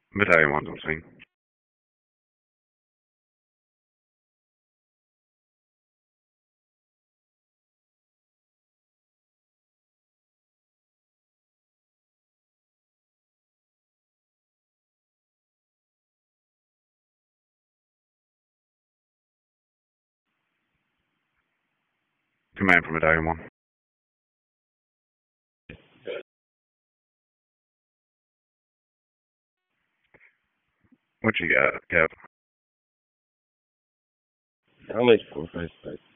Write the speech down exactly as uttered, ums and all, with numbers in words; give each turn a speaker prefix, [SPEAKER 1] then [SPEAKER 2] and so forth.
[SPEAKER 1] Medallion one's on scene. Command from Medallion one. What you got, Cap?
[SPEAKER 2] I'll make four, five, five.